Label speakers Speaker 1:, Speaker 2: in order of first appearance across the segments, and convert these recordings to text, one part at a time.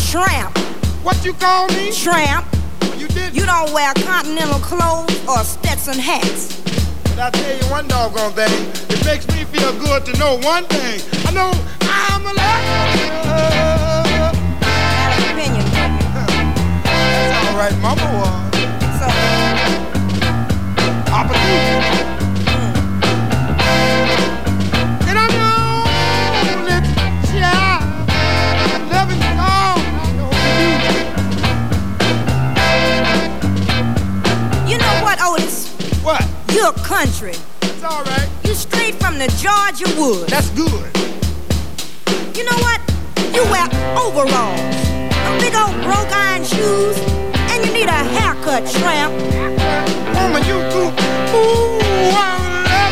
Speaker 1: tramp.
Speaker 2: What you call me?
Speaker 1: Tramp.
Speaker 2: You did.
Speaker 1: You don't wear continental clothes or Stetson hats.
Speaker 2: But I tell you one doggone thing. It makes me feel good to know one thing. I know I'm alive.
Speaker 1: Out of opinion.
Speaker 2: That's all right, Mama was.
Speaker 1: So,
Speaker 2: Opportunity. And I know that child, loving God, I know
Speaker 1: you know what, Otis?
Speaker 2: what?
Speaker 1: You're country.
Speaker 2: It's all right.
Speaker 1: You straight from the Georgia woods.
Speaker 2: That's good.
Speaker 1: You know what? You wear overalls, them big old broke iron shoes, and you need a haircut, tramp.
Speaker 2: Woman, you too. Ooh, I love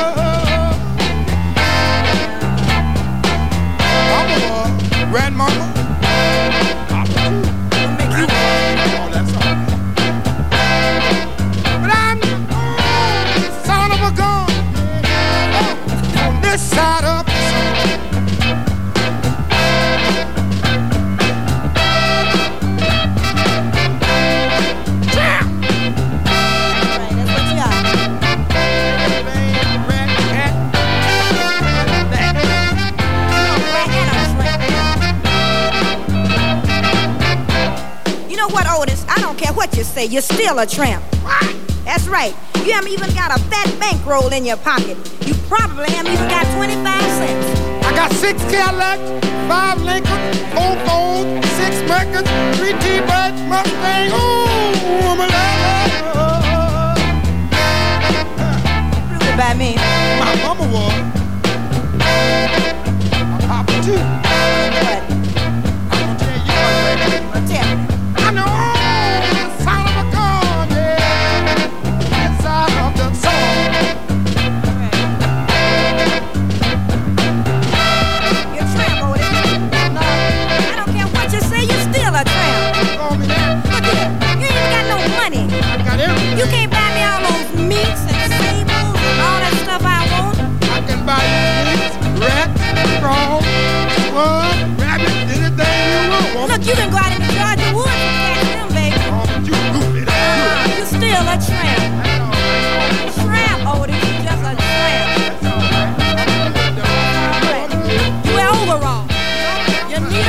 Speaker 2: her. Mama, grandmama. Papa too.
Speaker 1: Make you
Speaker 2: Oh, that's all right. But I'm the son of a gun. On this side of the sun.
Speaker 1: What you say, you're still a tramp.
Speaker 2: What?
Speaker 1: That's right. You haven't even got a fat bankroll in your pocket. You probably haven't even got 25 cents.
Speaker 2: I got 6 Cadillacs, 5 Lincoln, 4 Ford, 6 Mercury, 3 T-Birds, Mustang. Ooh, I'm a lover.
Speaker 1: Prove it by me.
Speaker 2: My mama was. My papa too.
Speaker 1: What?
Speaker 2: I'm gonna tell you what,
Speaker 1: Tell me.
Speaker 2: I know.
Speaker 1: You can't buy me all those meats and sables and all that stuff I want.
Speaker 2: I can buy you meats, rats, frogs, squirrels, rabbits, anything you want.
Speaker 1: Look, you can go out in the Georgia woods and catch them, baby.
Speaker 2: Oh, but you goofy.
Speaker 1: You're still a tramp. Tramp, Otis, you're just a tramp. You wear overalls. You need a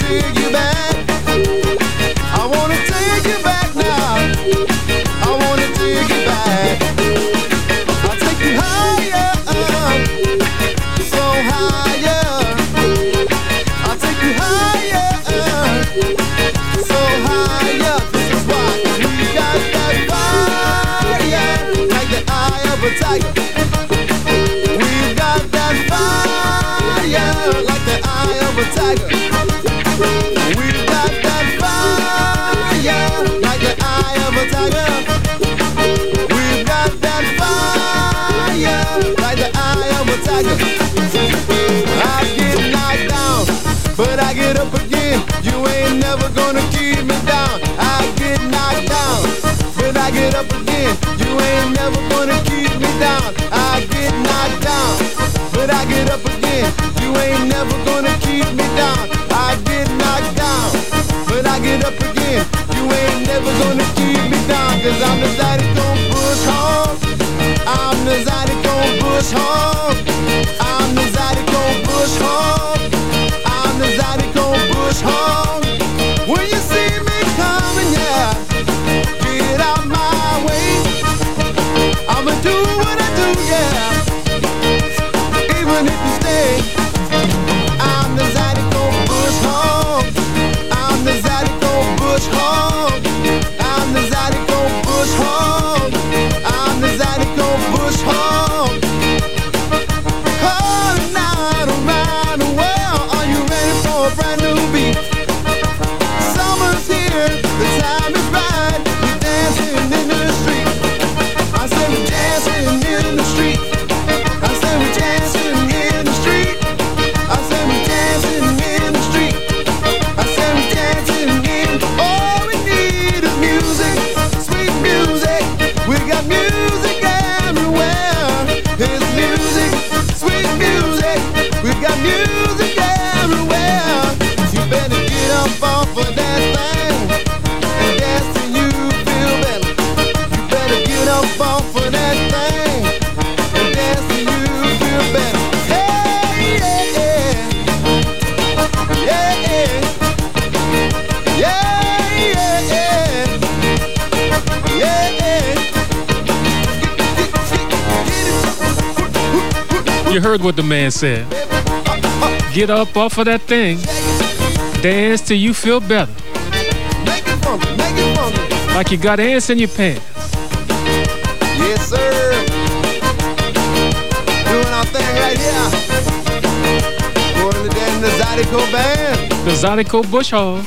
Speaker 2: take you back. I wanna take you back now. I wanna take you back. I'll take you higher, so higher. I'll take you higher, so higher. This is why we got that fire, like the eye of a tiger. We've got that fire, like the eye of a tiger. We've got that fire, like the eye of a tiger. We've got that fire, like the eye of a tiger. I get knocked down, but I get up again. You ain't never gonna keep me down. I get knocked down, but I get up again. You ain't never gonna keep me down. I get knocked down, but I get up again. You ain't never gonna keep me down. I get knocked down, but I get up again. You ain't never gonna keep me down. Cause I'm the Zydeco Bush Hog. I'm the Zydeco Bush Hog. I'm the Zydeco Bush Hog. I'm the Zydeco Bush Hog. When you see me coming, yeah, get out my way. I'ma do what I do, yeah, even if you stay. I'm the Zydeco Bush Hog. I'm the Zydeco Bush Hog. I'm the Zydeco Bush Hog. I'm the Zydeco Bush Hog. All night around the world, are you ready for a brand new beat? Summer's here, the time is right. We're dancing in the street. I said we're dancing in the street. I said we're dancing in the street. I said we're dancing in the street. I said we're dancing in. All we need is music, sweet music. We got music everywhere. There's music, sweet music. We got music everywhere. You better get up off of that thing and dance till you feel better. You better get up off of that thing and dance till you feel better. Hey, yeah, yeah. Yeah, yeah. Yeah, yeah, yeah. Yeah, yeah.
Speaker 3: You heard what the man said. Get up off of that thing. Dance till you feel better.
Speaker 2: Make it funky, make it funky.
Speaker 3: Like you got ants in your pants.
Speaker 2: Yes, sir. Doing our thing right here. Going to the Zydeco Band.
Speaker 3: The Zydeco Bush Hog.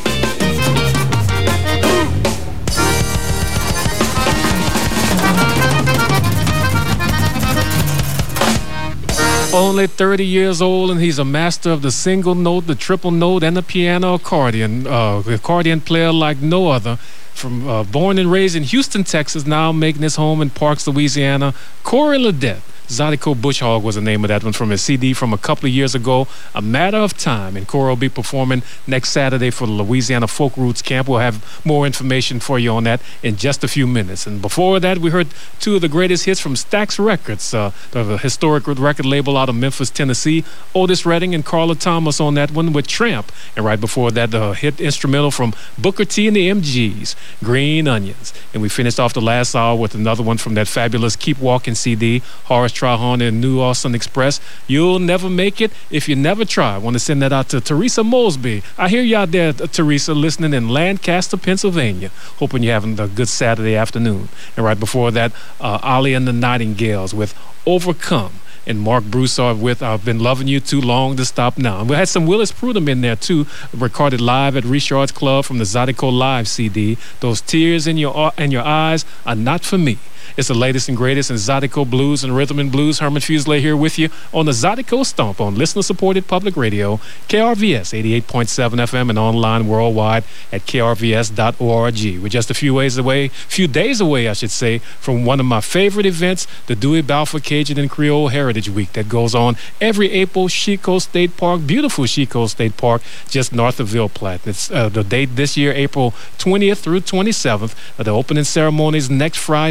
Speaker 3: Only 30 years old, and he's a master of the single note, the triple note, and the piano accordion. Accordion player like no other. From born and raised in Houston, Texas, now making his home in Parks, Louisiana, Corey Ledette. Zydeco Bush Hog was the name of that one from his CD from a couple of years ago, A Matter of Time. And Corey will be performing next Saturday for the Louisiana Folk Roots Camp. We'll have more information for you on that in just a few minutes. And before that, we heard two of the greatest hits from Stax Records, the historic record label out of Memphis, Tennessee. Otis Redding and Carla Thomas on that one with Tramp. And right before that, the hit instrumental from Booker T and the MGs, Green Onions. And we finished off the last hour with another one from that fabulous Keep Walking CD, Horace Trahan and New Austin Express. You'll never make it if you never try. I want to send that out to Teresa Mosby. I hear you out there, Teresa, listening in Lancaster, Pennsylvania. Hoping you're having a good Saturday afternoon. And right before that, Ollie and the Nightingales with Overcome. And Mark Broussard with I've Been Loving You Too Long to Stop Now. And we had some Willis Prudhomme in there too, recorded live at Richard's Club from the Zydeco Live CD. Those tears in your eyes are not for me. It's the latest and greatest in Zydeco Blues and Rhythm and Blues. Herman Fuselier here with you on the Zydeco Stomp on listener-supported public radio, KRVS 88.7 FM and online worldwide at krvs.org. We're just a few days away, from one of my favorite events, the Dewey Balfour Cajun and Creole Heritage Week that goes on every April, Chico State Park, beautiful Chico State Park, just north of Ville Platte. It's the date this year, April 20th through 27th. The opening ceremony is next Friday at 7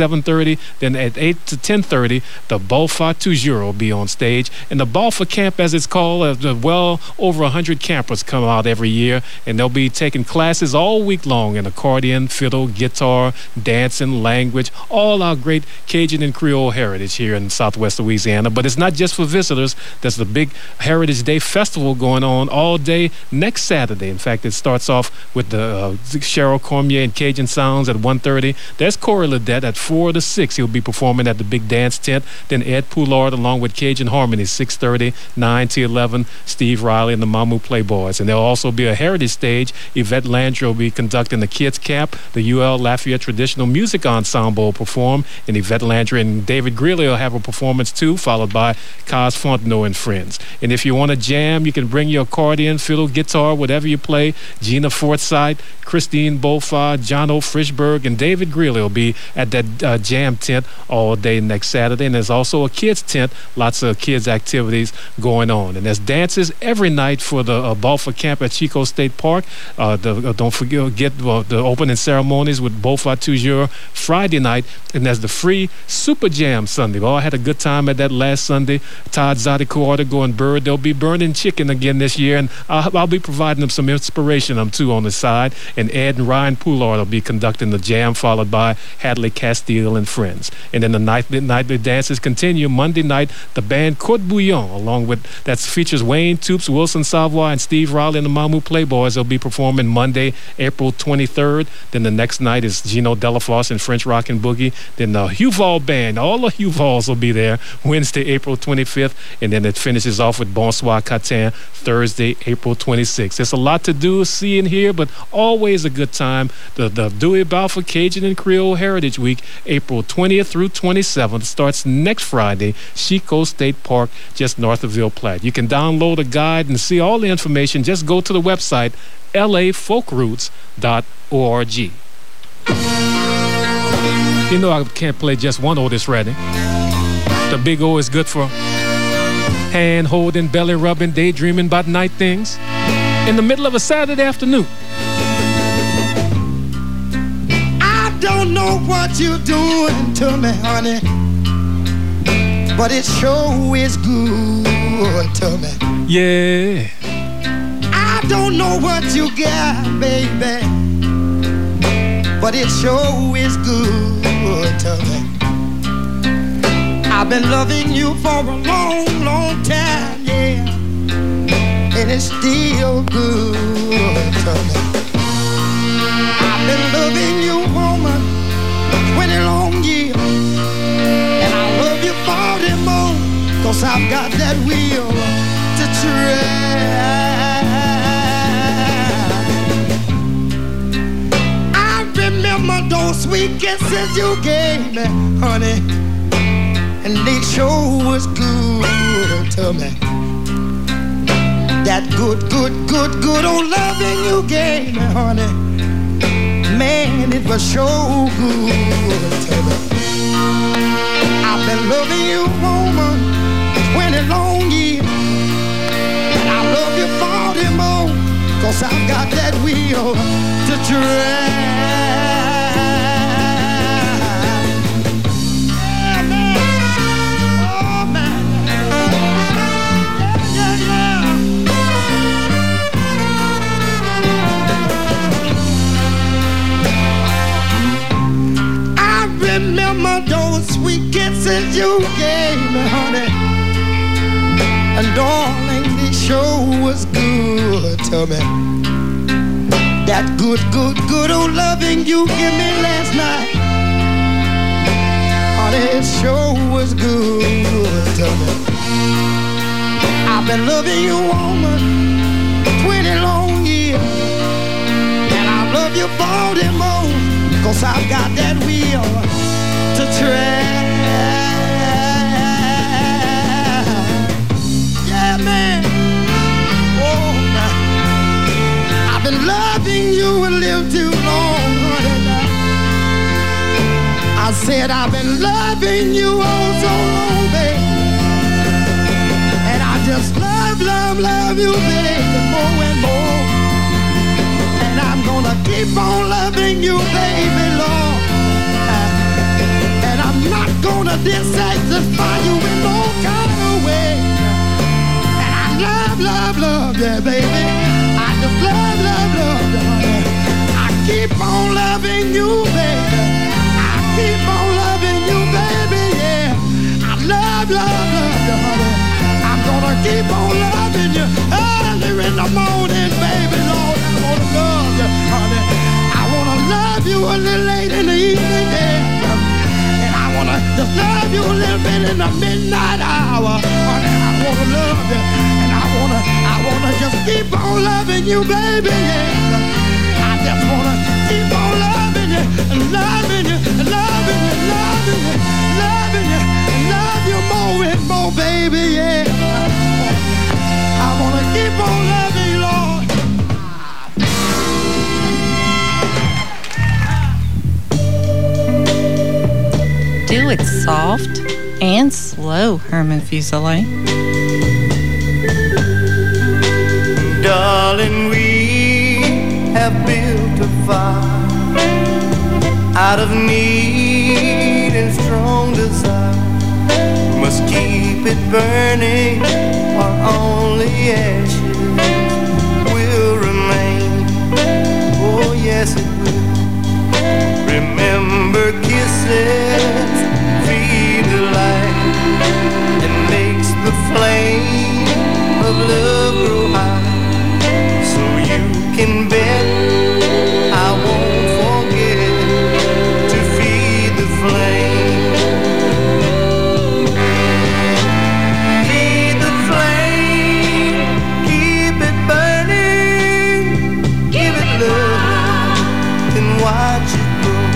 Speaker 3: 7:30. Then at 8 to 10:30, the Balfa Toujours will be on stage. And the Balfa Camp, as it's called, well over 100 campers come out every year, and they'll be taking classes all week long in accordion, fiddle, guitar, dancing, language, all our great Cajun and Creole heritage here in Southwest Louisiana. But it's not just for visitors. There's the big Heritage Day Festival going on all day next Saturday. In fact, it starts off with the Cheryl Cormier and Cajun Sounds at 1:30. There's Corey Ledette at 4 to 6. He'll be performing at the big dance tent. Then Ed Poulard along with Cajun Harmony, 6:30, 9 to 11, Steve Riley and the Mamu Playboys. And there'll also be a heritage stage. Yvette Landry will be conducting the Kids Camp. The UL Lafayette Traditional Music Ensemble will perform, and Yvette Landry and David Greeley will have a performance too, followed by Cos Fontenot and friends. And if you want to jam, you can bring your accordion, fiddle, guitar, whatever you play. Gina Forsythe, Christine Beaufort, John O. Frischberg, and David Greeley will be at that jam tent all day next Saturday. And there's also a kids tent, lots of kids activities going on. And there's dances every night for the Balfa Camp at Chico State Park. Don't forget the opening ceremonies with Balfa Toujours Friday night. And there's the free Super Jam Sunday. Well, I had a good time at that last Sunday. Todd Zydeco and Bird, they'll be burning chicken again this year, and I'll be providing them some inspiration too on the side. And Ed and Ryan Poulard will be conducting the jam, followed by Hadley Castile and friends. And then the nightly dances continue. Monday night, the band Cote Bouillon, along with that features Wayne Toops, Wilson Savoy, and Steve Riley and the Mamu Playboys. They'll be performing Monday, April 23rd. Then the next night is Gino Delafosse and French Rock and Boogie. Then the Huval Band, all the Huvals will be there Wednesday, April 25th. And then it finishes off with Bonsoir Catin Thursday, April 26th. There's a lot to do, see, and hear, but always a good time. The Dewey Balfour Cajun and Creole Heritage Week, April 20th through 27th, starts next Friday, Chico State Park, just north of Ville Platte. You can download a guide and see all the information. Just go to the website, lafolkroots.org. You know I can't play just one Otis Redding. The big O is good for hand holding, belly rubbing, daydreaming about night things in the middle of a Saturday afternoon.
Speaker 2: I don't know what you're doing to me, honey, but it sure is good to me.
Speaker 3: Yeah.
Speaker 2: I don't know what you got, baby, but it sure is good to me. I've been loving you for a long, long time, yeah, and it's still good to me. I've been loving you, woman, 20 long years, and I love you 40 more, 'cause I've got that will to try. I remember those sweet kisses you gave me, honey, and they sure was good to me. That good, good, good, good old loving you gave me, honey, man, it was sure good to me. I've been loving you, woman, 20 long years, and I love you 40 more, 'cause I've got that will to try. Remember those sweet kisses you gave me, honey, and darling, they sure was good to me. That good, good, good old loving you gave me last night, honey, it sure was good to me. I've been loving you, woman, 20 long years, and I love you 40 more, 'cause I've got that will to try. Yeah, man. Oh, man. I've been loving you a little too long, honey. Now. I said I've been loving you all so long, baby. And I just love, love, love you, baby, more and more. And I'm gonna keep on loving you, baby, Lord. keep on loving you, baby, yeah. I just wanna keep on loving you, and loving you, and loving you, loving you, loving you, and love you more and more, baby, yeah. I wanna keep on loving you, Lord.
Speaker 4: Do it soft and slow, Herman Fuseli.
Speaker 2: Darling, we have built a fire out of need and strong desire. Must keep it burning, or only ashes will remain. Oh yes, it will. Remember kisses, feed the light, and makes the flame of love grow high. So you can bet I won't forget to feed the flame. Feed the flame, keep it burning, give it love, and watch it grow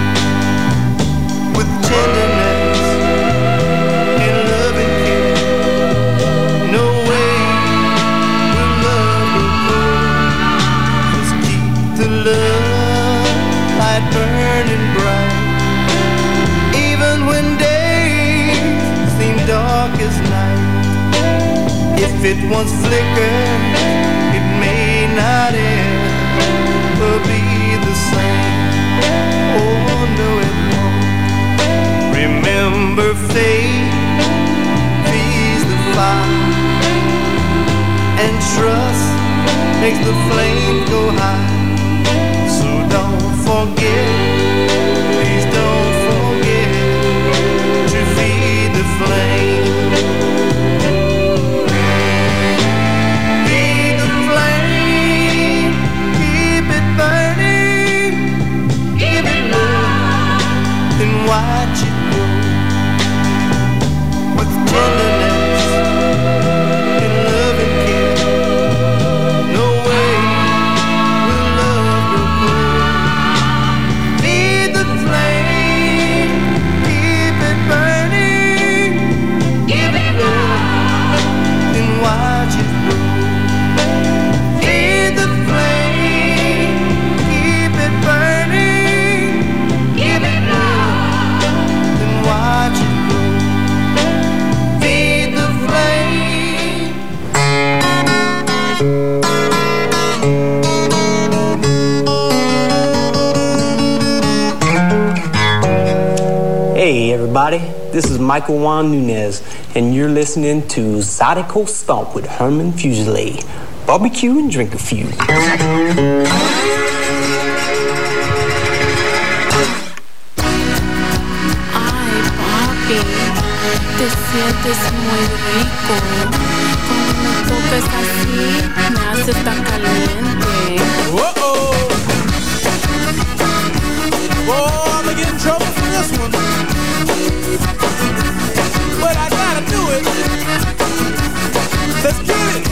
Speaker 2: with tenderness and love and care. No way will love go cold. Just keep the love light burning bright, even when days seem dark as night. If it once flickers, it may not ever be the same. Oh no, it won't. Remember, faith feeds the fire, and trust makes the flame go high. So don't forget, please don't forget to feed the flame. Feed the flame, keep it burning, give it love, and watch it grow with tenderness and love and care. No way will love grow cold. Feed the flame, keep it burning, give it love, and watch it grow. Feed the flame, keep it burning, give it love, and watch it grow. Feed the flame.
Speaker 5: Hey everybody, this is Michael Juan Nunez, and you're listening to Zydeco Stomp with Herman Fuseli. Barbecue and drink a few.
Speaker 6: Ay, papi, te sientes muy rico. Cuando me tocas así, me haces tan caliente.
Speaker 7: Uh-oh. Whoa, I'm gonna get in trouble for this one. But I gotta do it. Let's get it.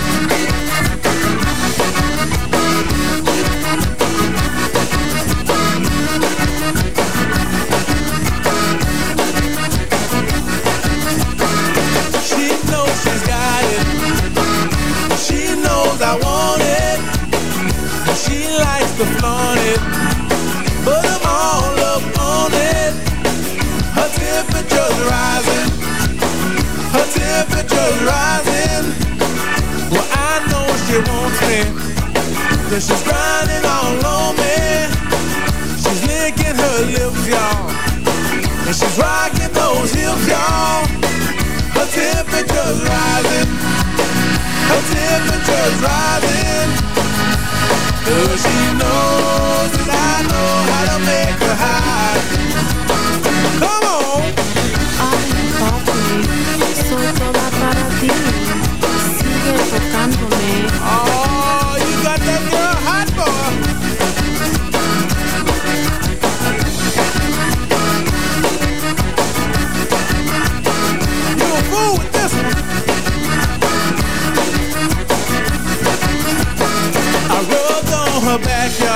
Speaker 7: She knows she's got it. She knows I want it. She likes to flaunt it. But I'm all up on it. Her temperature's rising. Her temperature's rising. Well, I know she wants me. Cause she's grinding all on me. She's licking her lips, y'all. And she's rocking those hips, y'all. Her temperature's rising. Her temperature's rising. Cause she knows that I know how to make her hot. Come on!
Speaker 6: Ay, papi, soy toda para ti. Sigue tocándome.
Speaker 7: Oh, you got that girl hot, boy. You a fool with this one.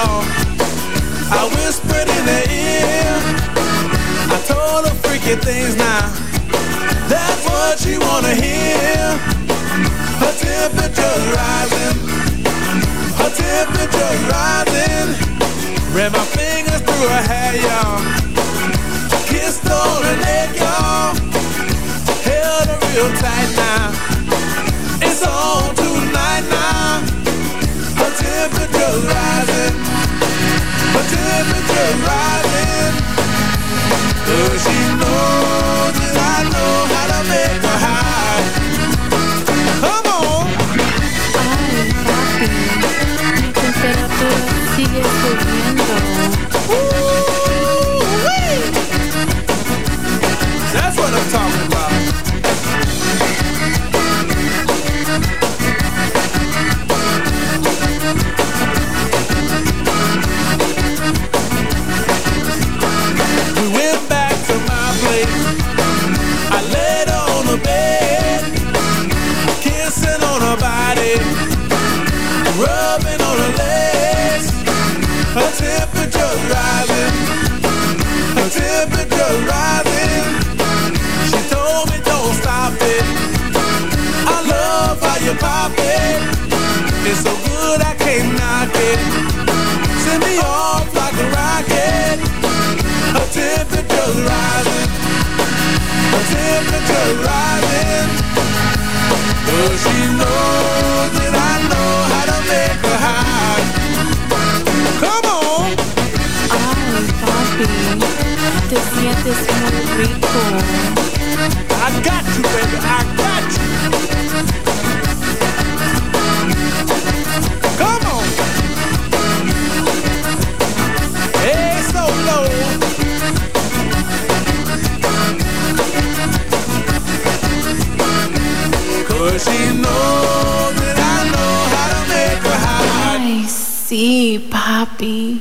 Speaker 7: y'all. I whispered in her ear. I told her freaky things now. That's what she wanna hear. Her temperature's rising. Her temperature's rising. Ran my fingers through her hair, y'all. Kissed on her neck, y'all. Held her real tight now. It's on tonight now. Her temperature's rising. Her temperature's rising. Does she know that I know how to make her high? Come on.
Speaker 6: Ay, papi, mi temperatura sigue subiendo.
Speaker 7: Woo-wee. That's what I'm talking about. We went back to my place. I laid on the bed, kissing on her body, rubbing on her legs. Her temperature's rising. Her temperature's rising. She told me don't stop it. I love how you pop it. It's so good I can't knock it. Send me off like a rocket. Her temperature's rising. Her temperature's rising. Does she know that I know how to make her high? Come on.
Speaker 6: Ay, papi, te sientes muy rico.
Speaker 7: I got you, baby. I got you. Come on. Hey, so low. Cause she knows that I know how to make her high.
Speaker 6: Ay, sí, papi.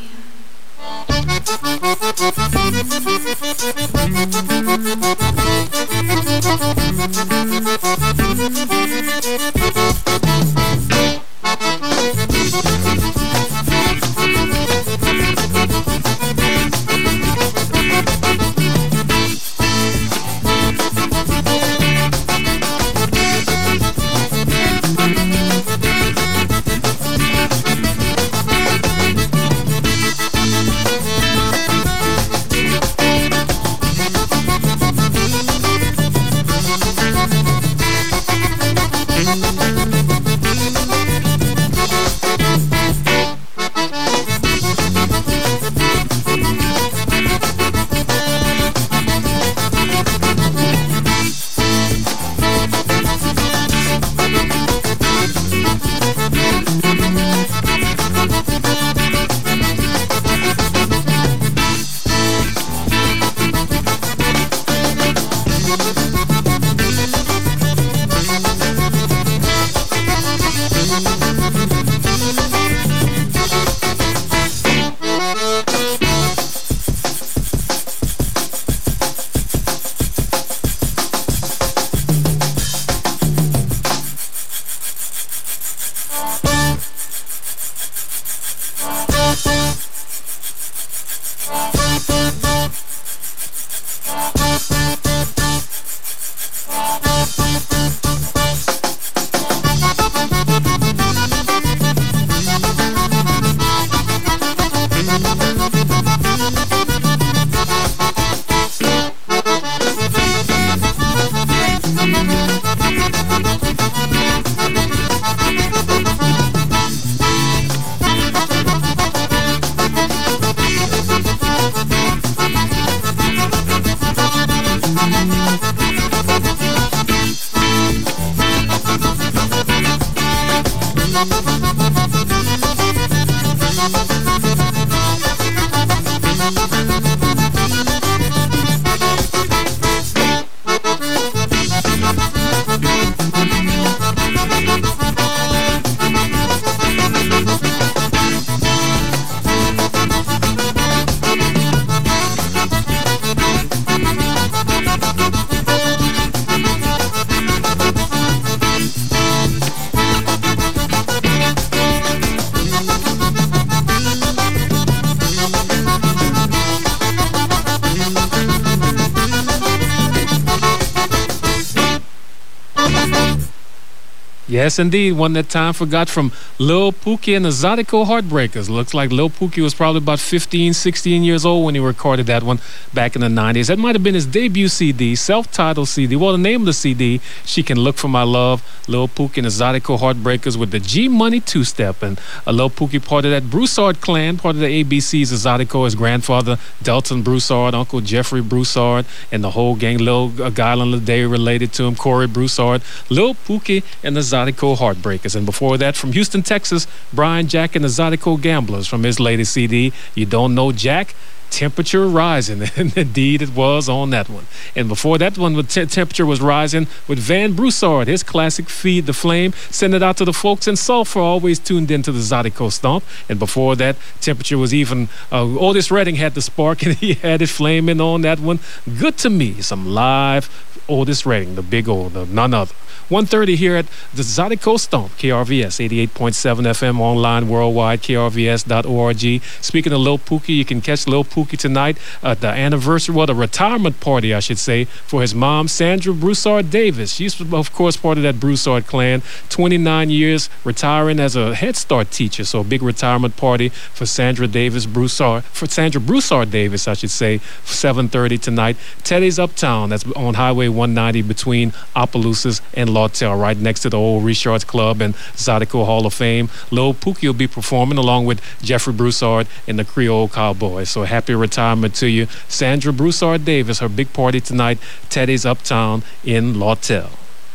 Speaker 3: Yes, indeed. One that time forgot from Lil Pookie and the Zydeco Heartbreakers. Looks like Lil Pookie was probably about 15, 16 years old when he recorded that one back in the 90s. That might have been his debut CD, self-titled CD. Well, the name of the CD, She Can Look for My Love, Lil Pookie and the Zydeco Heartbreakers with the G-Money two-step. And Lil Pookie, part of that Broussard clan, part of the ABCs of Zydeco, his grandfather, Delton Broussard, Uncle Jeffrey Broussard, and the whole gang, Lil Guyland Lede related to him, Corey Broussard, Lil Pookie and the Zydeco Heartbreakers. And before that, from Houston, Texas, Brian Jack and the Zydeco Gamblers from his latest CD, You Don't Know Jack, Temperature Rising. And indeed it was on that one. And before that one, with Temperature was Rising with Van Broussard, his classic Feed the Flame. Send it out to the folks in Sulphur, always tuned into the Zydeco Stomp. And before that, Temperature was even, Otis Redding had the spark and he had it flaming on that one. Good to Me, some live Otis Redding, the big old, none other. 1:30 here at the Zydeco Stomp, KRVS 88.7 FM, online worldwide, krvs.org. Speaking of Lil Pookie, you can catch Lil Pookie tonight at the anniversary, well, the retirement party, I should say, for his mom, Sandra Broussard Davis. She's, of course, part of that Broussard clan. 29 years retiring as a Head Start teacher, so a big retirement party for Sandra Broussard Davis, I should say, 7:30 tonight. Teddy's Uptown, that's on Highway 190 between Opelousas and Lawtell, right next to the old Richards Club and Zydeco Hall of Fame. Lil Pookie will be performing along with Jeffrey Broussard and the Creole Cowboys. So happy retirement to you. Sandra Broussard Davis, her big party tonight, Teddy's Uptown in Lawtell.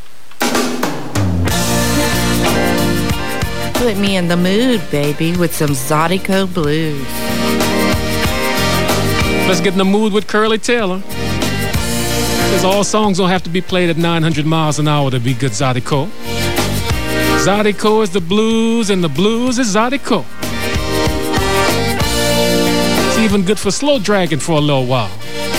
Speaker 4: Put me in the mood, baby, with some Zydeco blues.
Speaker 3: Let's get in the mood with Curly Taylor. Because all songs don't have to be played at 900 miles an hour to be good Zydeco. Zydeco is the blues, and the blues is Zydeco. It's even good for slow dragging for a little while.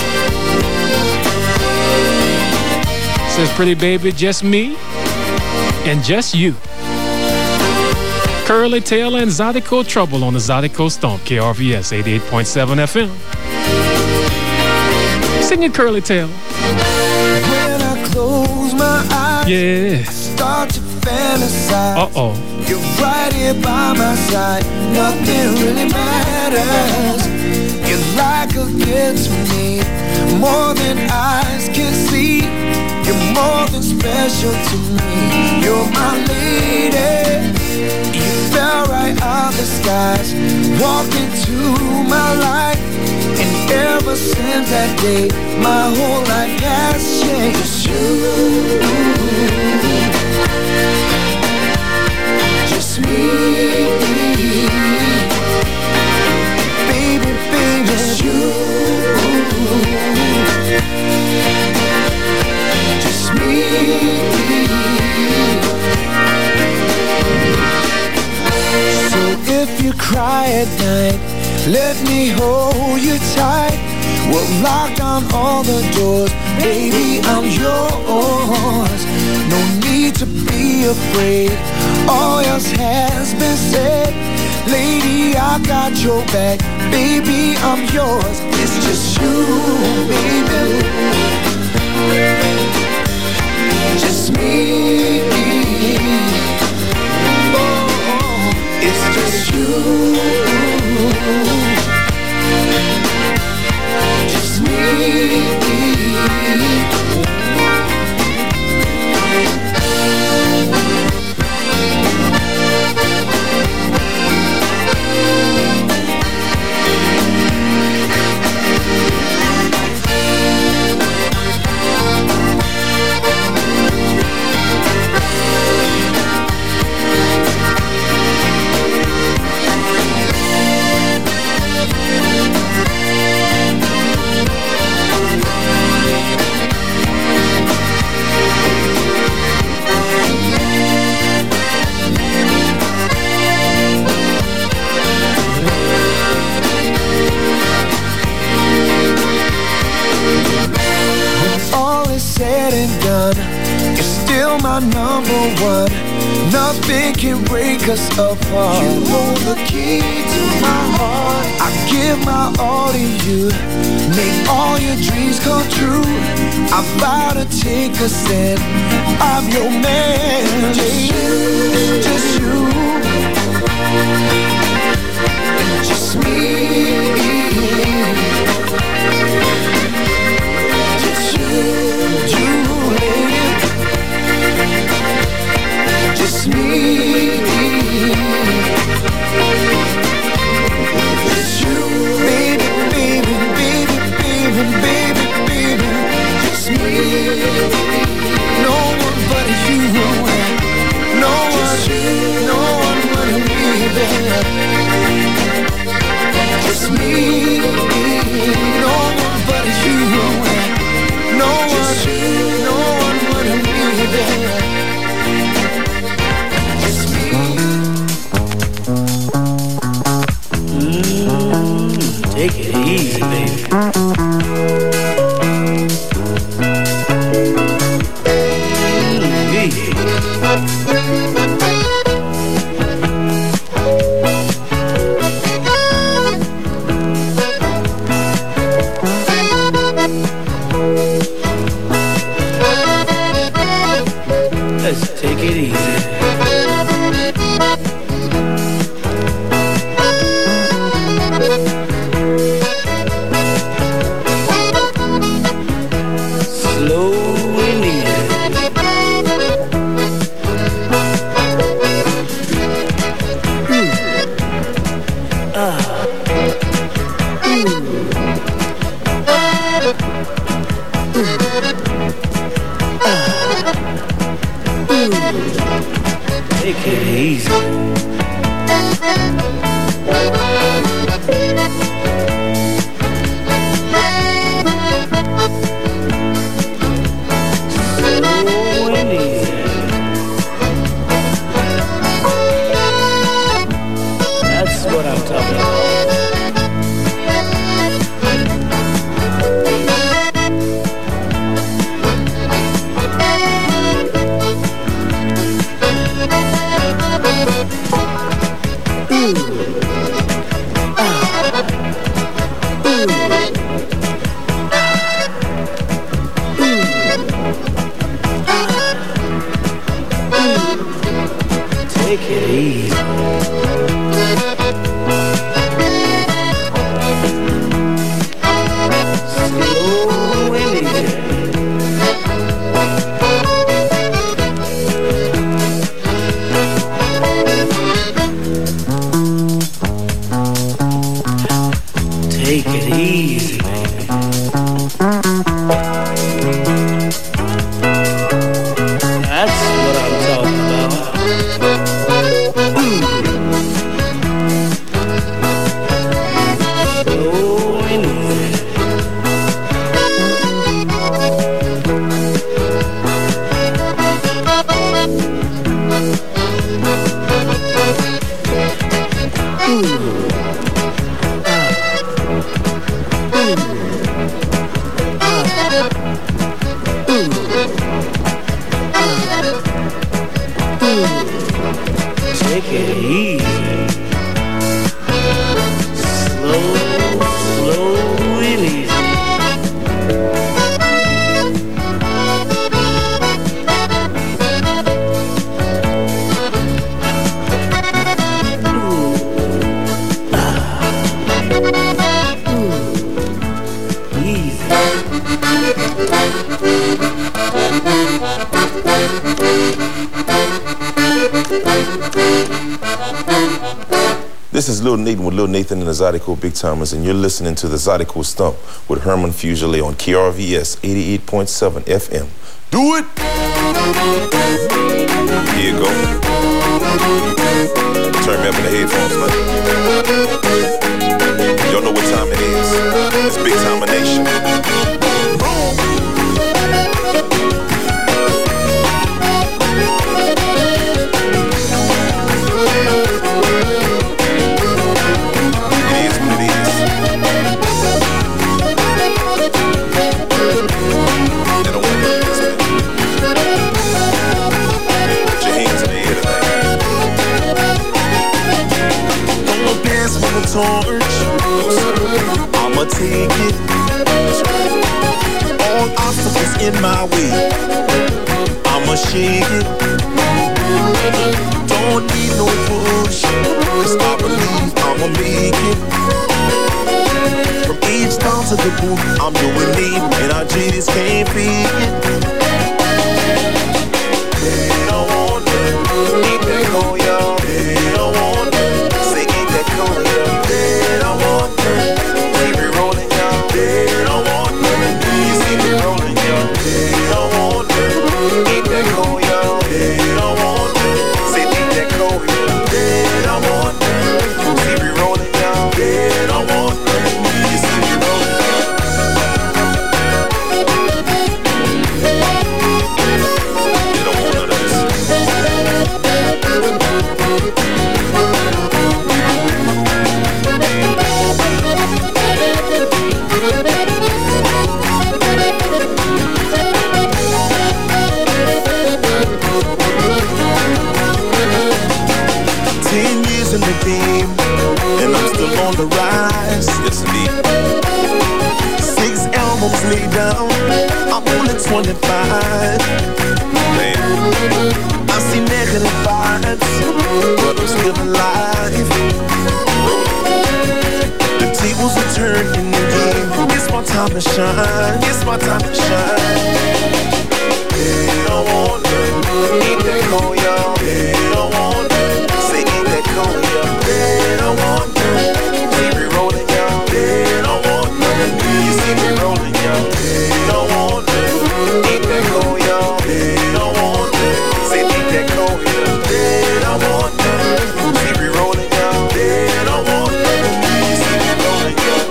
Speaker 3: Says Pretty Baby, just me and just you. Curly Taylor and Zydeco Trouble on the Zydeco Stomp, KRVS 88.7 FM. Sing it, Curly Taylor.
Speaker 7: When I close my eyes,
Speaker 3: yeah,
Speaker 7: I start to fantasize.
Speaker 3: Uh-oh.
Speaker 7: You're right here by my side. Nothing really matters. You're like a gift to me, more than eyes can see. You're more than special to me. You're my lady. You fell right out the skies, walked into my life. And ever since that day, my whole life has changed. Just you, just me, baby, baby, just you, just me. So if you cry at night, let me hold you tight. We'll lock down all the doors. Baby, I'm yours. No need to be afraid. All else has been said. Lady, I got your back. Baby, I'm yours. It's just you, baby. Just me. Oh, it's just you. Just me. Number one, nothing can break us apart. You hold the key to my heart. I give
Speaker 2: my all to you. Make all your dreams come true. I vow to take a stand. I'm your man. Just you. Just me. Just you, lady. Just me. Just you, baby, baby, baby, baby, baby, baby. Just me. No one but you. No one but me, baby. Just me. No one but you. No one but me, baby. Just me. Take it easy, baby. Let's take it easy. Take it easy. Slow and easy. That's what I'm talking about. Take it easy. Slow and easy. Take it easy, baby. That's what I'm talking about. Slow and easy. Take it easy. Slow and easy.
Speaker 8: This is Lil Nathan with Lil Nathan and the Zydeco Big Timers, and you're listening to the Zydeco Stump with Herman Fugile on KRVS 88.7 FM. Do it! Here you go. Turn me up in the headphones, man. Y'all know what time it is. It's Big Time Nation.
Speaker 2: Don't
Speaker 7: pass me the torch. I'ma take it. All obstacles in my way, I'ma shake it. Don't need no push, 'cause I believe I'ma make it. From each down to the booth, I'm doing me, and I just can't fake it. They don't want it, ain't that cool, y'all? They don't want it, say ain't that cool, y'all? They don't want it, keep it rolling, y'all. They don't want it, you see me rolling, y'all. They don't want it, ain't that cool, y'all? They don't want it, say ain't that cool, y'all? They don't want it, keep it rolling, y'all. They don't want it, you see me rolling, y'all. They don't want none of this. 10 years in the game, and I'm still on the rise. Yes, indeed. 6 albums laid down, I'm only 25. Man, I see negative vibes, but I'm still alive. The tables are turned in the game. It's my time to shine. It's my time to shine. They don't want it, ain't that cool, y'all? They don't want it, say ain't that cool, y'all? They don't want it, keep it rolling, y'all. They don't want it, you see me rolling, y'all. They don't want it, ain't that cool, y'all? They don't want it, say ain't that cool, y'all? They don't want it, keep it rolling, y'all. They don't want it, you see me rolling, y'all.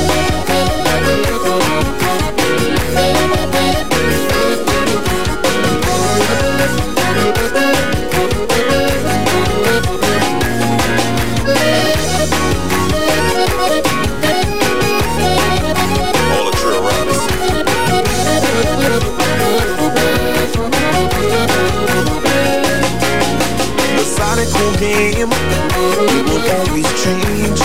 Speaker 7: All the drill rappers. The Sonical game, it will always change.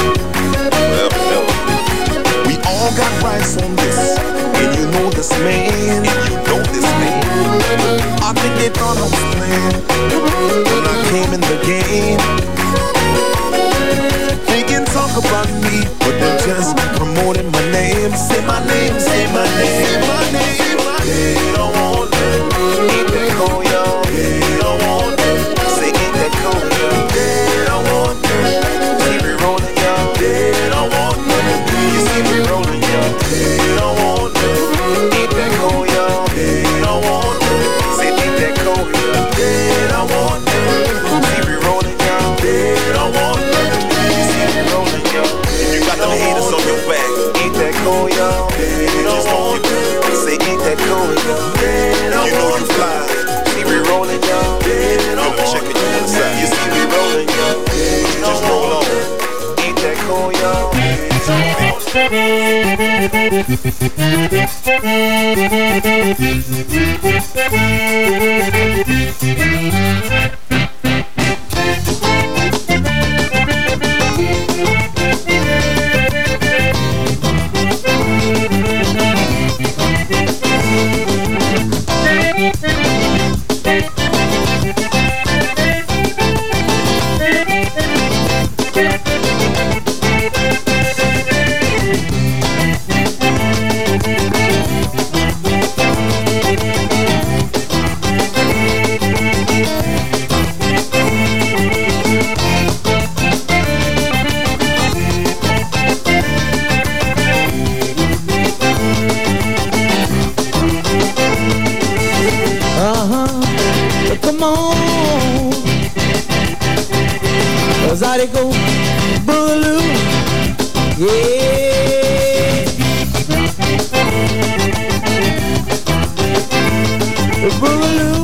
Speaker 7: We all got rights on this, and you know this man, and you know this man. I think they thought I was playing when I came in the game. They can talk about me, but they're just promoting my name. Say my name, say my name, say my name. They don't want it, ain't that cool, y'all? They don't want it, say ain't that cool, y'all? They don't want it, keep it rolling, y'all. They don't want it, you see me rolling, y'all. They don't want it, ain't that cool, y'all? They don't want it, say ain't that cool, y'all? They don't want it, keep it rolling, y'all. They don't want it, you see me rolling, y'all. You got them haters on your back, ain't that cool, y'all? They don't want it, say ain't that cool, y'all? You know you fly, keep it rolling, y'all. They don't want it, you see me rolling, y'all. You just roll on, ain't that cool, y'all?
Speaker 9: Come on, Zydeco Boogaloo, yeah. Boogaloo,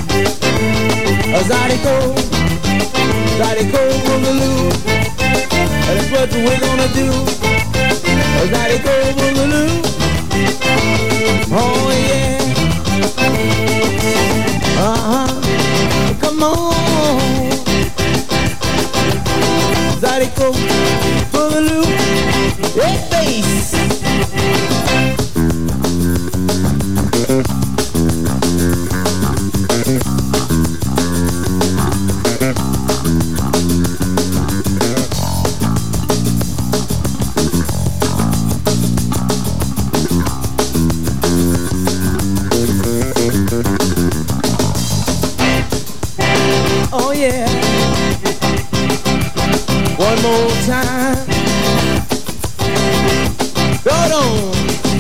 Speaker 9: Zydeco Boogaloo, that's what we're gonna do. Zydeco Boogaloo, oh yeah. Come on, Zydeco Boogaloo. Hey, bass. Oh yeah. One more time. Go on.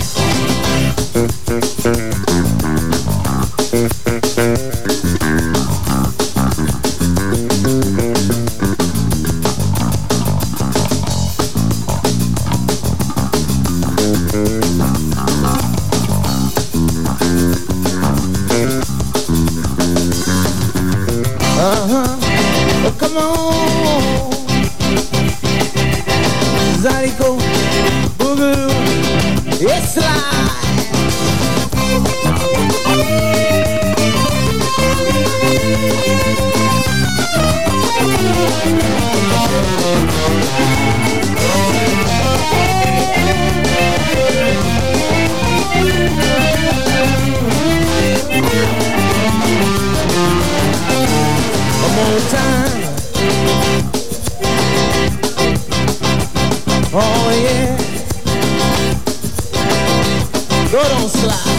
Speaker 9: Oh, come on. Zydeco Boogaloo. It's live. One more time. Oh yeah. Go don't slide.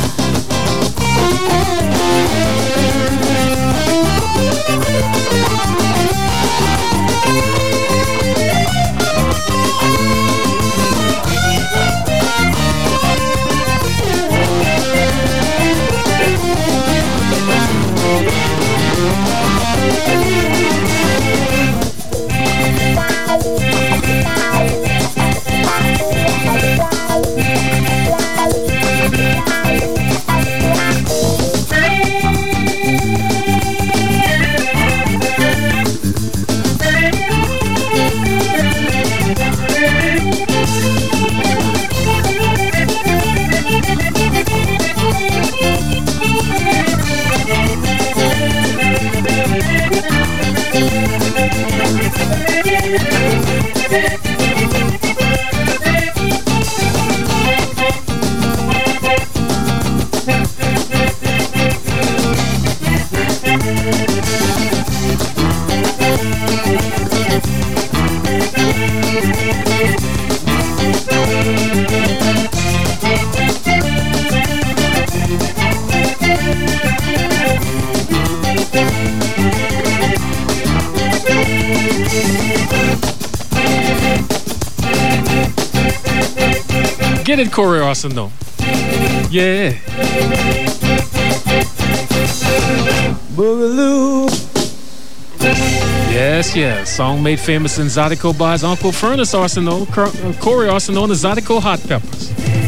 Speaker 3: Get it, Corey Arsenault. Yeah.
Speaker 9: Boogaloo.
Speaker 3: Yes, yes. Song made famous in Zydeco by his uncle Furnace Arsenault, Corey Arsenault, and the Zydeco Hot Peppers.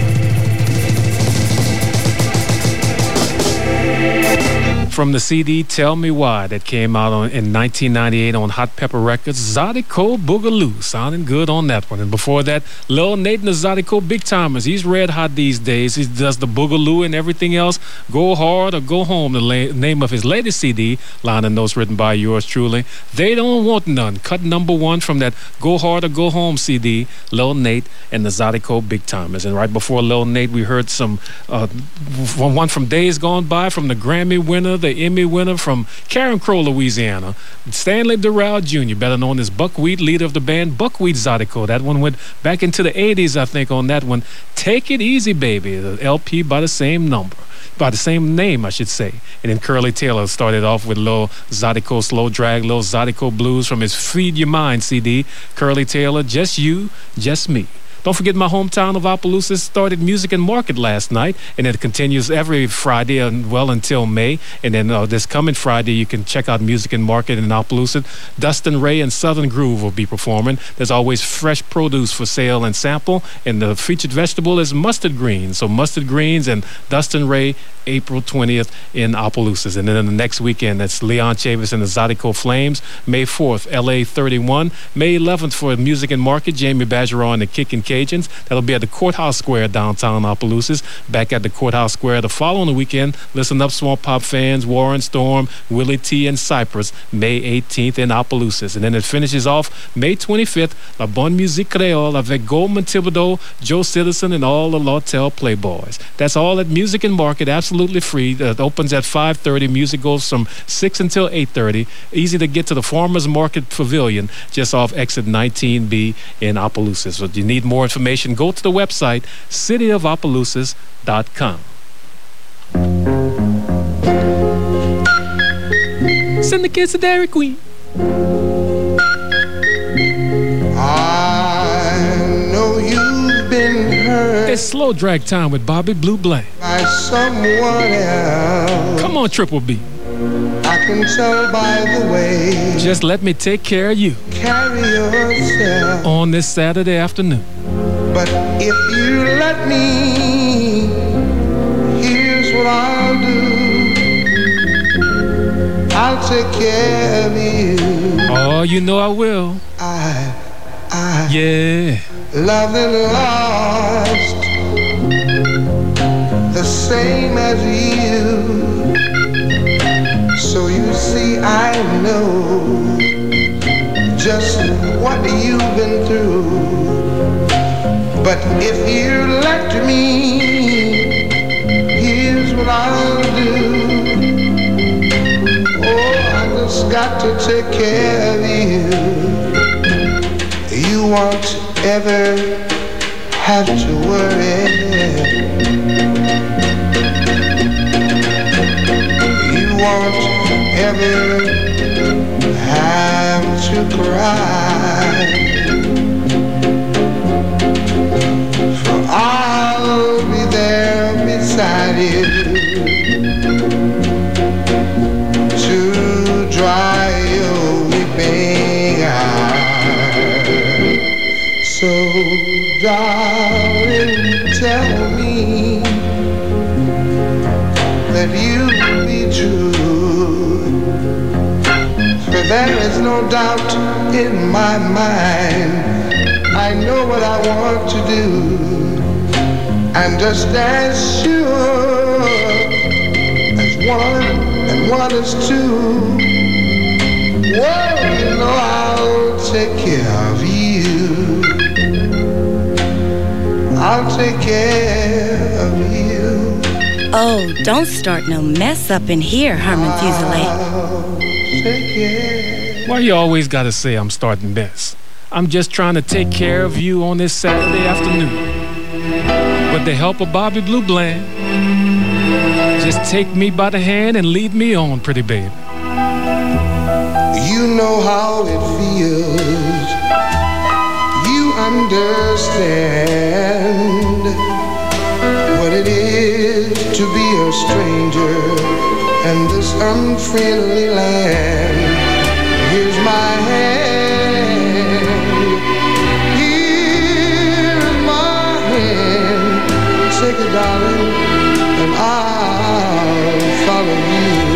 Speaker 3: From the CD Tell Me Why that came out in 1998 on Hot Pepper Records, Zydeco Boogaloo, sounding good on that one. And before that, Lil Nate and the Zydeco Big Timers. He's red hot these days. He does the Boogaloo and everything else. Go Hard or Go Home, the name of his latest CD, line of notes written by yours truly. They Don't Want None, cut #1 from that Go Hard or Go Home CD, Lil Nate and the Zydeco Big Timers. And right before Lil Nate, we heard some one from Days Gone By from the Grammy winner, the Emmy winner from Karen Crow, Louisiana, Stanley Durrell Jr., better known as Buckwheat, leader of the band Buckwheat Zydeco. That one went back into the 80s, I think, on that one. Take It Easy, Baby, the LP by the same number. By the same name, I should say. And then Curly Taylor started off with Lil Zydeco Slow Drag, Lil Zydeco Blues from his Feed Your Mind CD. Curly Taylor, Just You, Just Me. Don't forget my hometown of Opelousas started Music and Market last night, and it continues every Friday, well, until May. And then this coming Friday, you can check out Music and Market in Opelousas. Dustin Ray and Southern Groove will be performing. There's always fresh produce for sale and sample, and the featured vegetable is mustard greens. So mustard greens and Dustin Ray, April 20th in Opelousas. And then the next weekend, that's Leon Chavis and the Zydeco Flames. May 4th, LA 31. May 11th for Music and Market, Jamie Bergeron and the Kick and K Cajuns. That'll be at the Courthouse Square downtown Opelousas. Back at the Courthouse Square the following weekend. Listen up, Swamp Pop fans. Warren Storm, Willie T. and Cypress, May 18th in Opelousas. And then it finishes off May 25th, La Bonne Musique Creole avec Goldman Thibodeau, Joe Citizen, and all the Lawtell Playboys. That's all at Music and Market, absolutely free. It opens at 5:30. Music goes from 6 until 8:30. Easy to get to the Farmers Market Pavilion just off exit 19B in Opelousas. So if you need more information, go to the website cityofopelousas.com. Send the kids to Dairy Queen.
Speaker 10: I know you've been hurt.
Speaker 3: It's Slow Drag Time with Bobby Blue Bland.
Speaker 10: By someone else.
Speaker 3: Come on, Triple B.
Speaker 10: I can tell by the way.
Speaker 3: Just let me take care of you.
Speaker 10: Carry yourself.
Speaker 3: On this Saturday afternoon.
Speaker 10: But if you let me, here's what I'll do. I'll take care of you.
Speaker 3: Oh, you know I will. Yeah.
Speaker 10: Loved and lost, the same as you. So you see, I know just what you've been through. But if you let me, here's what I'll do. Oh, I just got to take care of you. You won't ever have to worry. You won't ever have to cry. For I'll be there beside you to dry your weeping eyes. So, darling, tell me that you'll be true. For there is no doubt in my mind. I know what I want to do. And just as sure as one and one is two, well, you know I'll take care of you. I'll take care of you.
Speaker 11: Oh, don't start no mess up in here, Herman Fuselier.
Speaker 10: Take care.
Speaker 3: Why you always gotta say I'm starting mess? I'm just trying to take care of you on this Saturday afternoon. With the help of Bobby Blue Bland, just take me by the hand and lead me on, pretty baby.
Speaker 10: You know how it feels. You understand what it is to be a stranger in this unfriendly land. Here's my hand. Here's my hand. Take it, darling, and I'll follow you.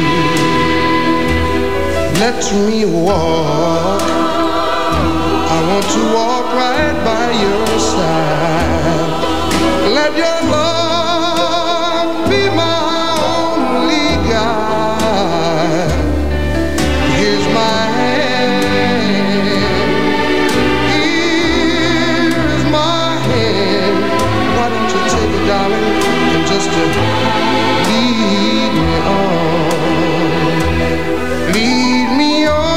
Speaker 10: Let me walk. I want to walk right by your side. Let your love be my only guide. Here's my hand. Here's my hand. Why don't you take it, darling, and just lead me on. Lead me on.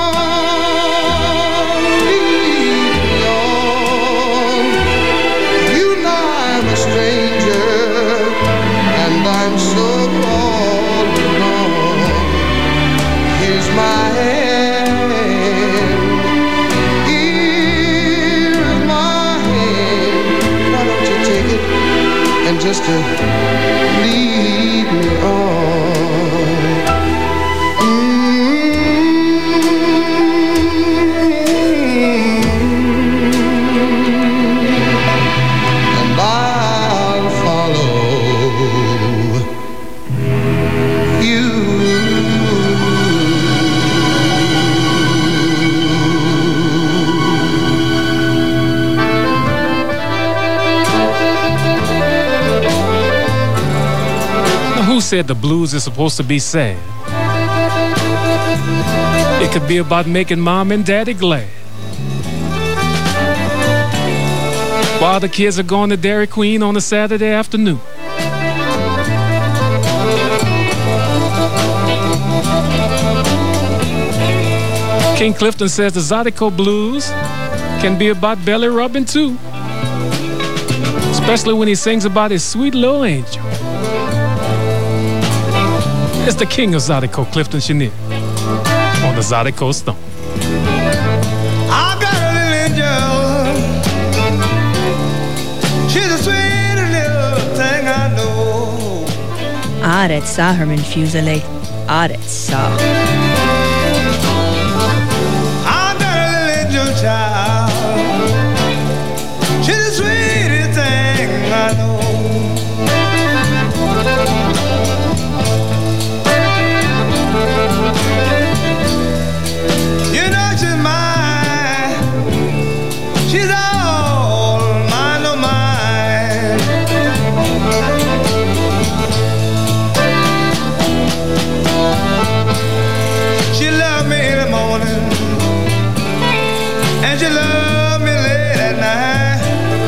Speaker 10: I'm so all alone. Here's my hand. Here's my hand. Why don't you take it and just lead me on? And I'll follow.
Speaker 3: Who said the blues is supposed to be sad? It could be about making mom and daddy glad. While the kids are going to Dairy Queen on a Saturday afternoon. King Clifton says the Zydeco blues can be about belly rubbing too. Especially when he sings about his sweet little angel. It's the king of Zydeco, Clifton Chenier, on the Zydeco Stomp.
Speaker 10: I got a little angel. She's the sweetest little thing I know.
Speaker 11: Aaret sa, Herman Fuseli. Aaret sa.
Speaker 10: I got a little angel child. She's the sweetest thing I know. You know she's mine. She's all mine, oh mine. She loved me in the morning, and she loved me late at night.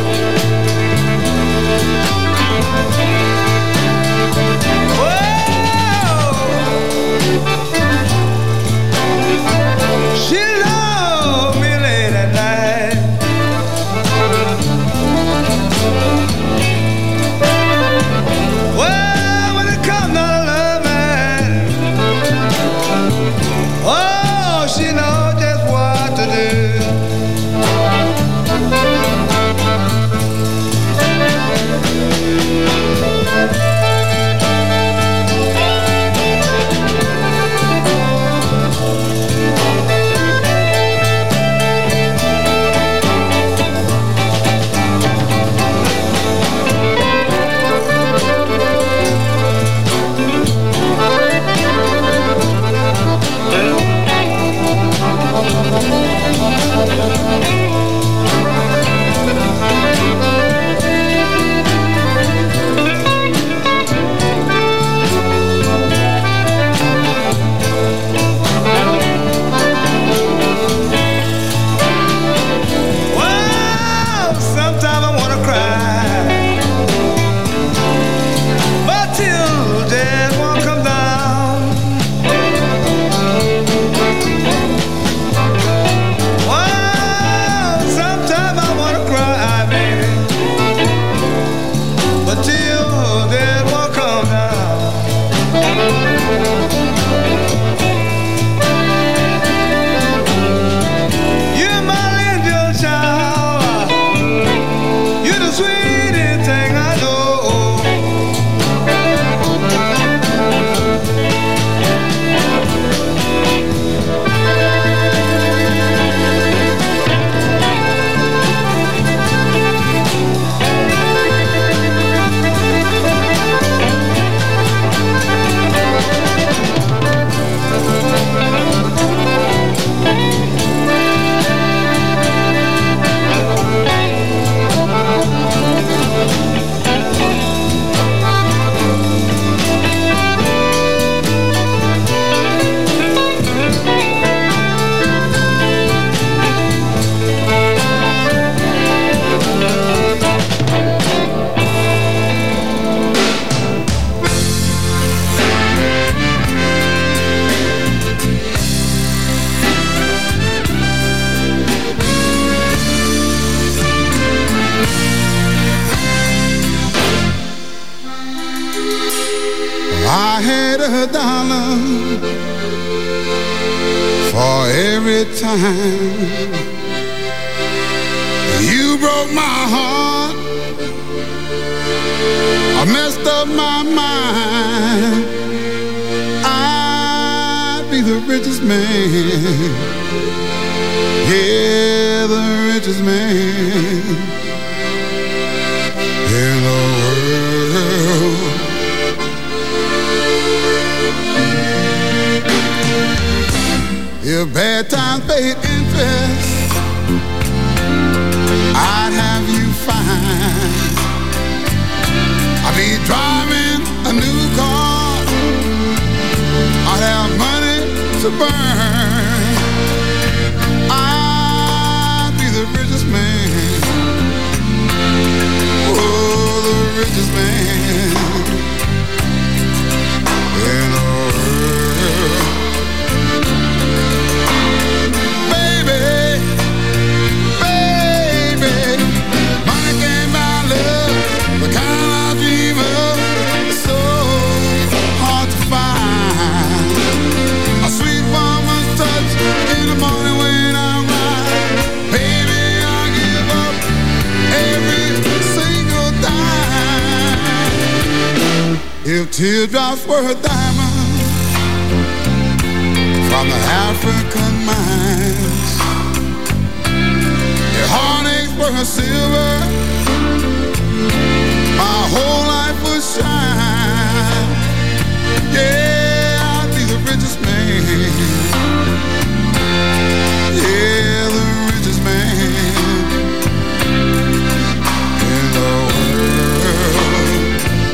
Speaker 10: She loved me late at night. Well, when it comes down to loving, oh, she knows just what to do. Well, sometimes I wanna cry, but till death won't come down. Well, sometimes I wanna cry, baby, but till death won't come down. You're my angel child. You're the sweetest thing I know.
Speaker 2: I had $1 for every time you broke my heart. I messed up my mind. I'd be the richest man. Yeah, the richest man in the world. If bad times paid interest, I'd have you fine. I'd be driving a new car.
Speaker 12: burn, I'd be the richest man. Oh, the richest man in the world. Baby, baby, money can't buy love, the kind I dream of. It's so hard to find. A sweet woman's touch in the morning when I ride. Baby, I give up every single dime. If teardrops were a diamond from the African mines, if heartaches were a silver, my whole life would shine. Yeah, I'd be the richest man. Yeah, the richest man in the world.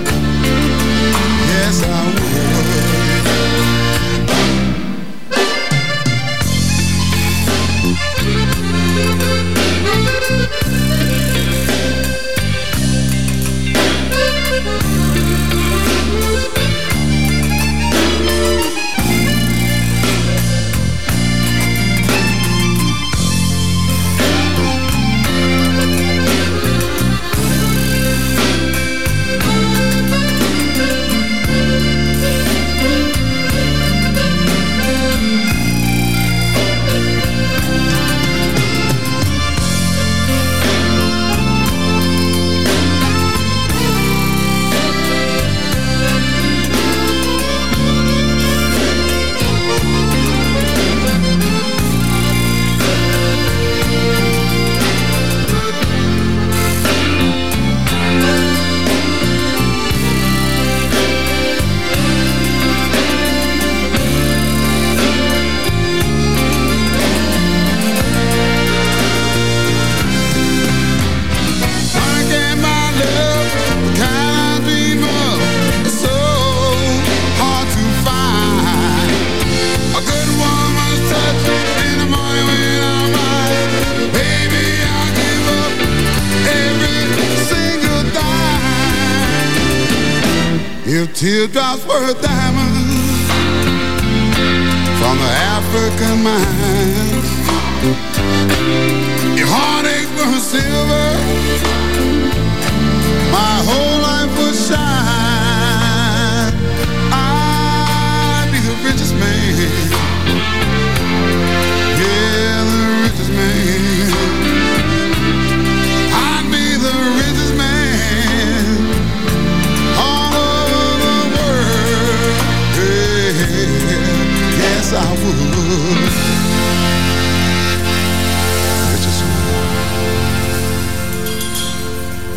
Speaker 12: Yes, I would. If teardrops were a diamond from the African mine,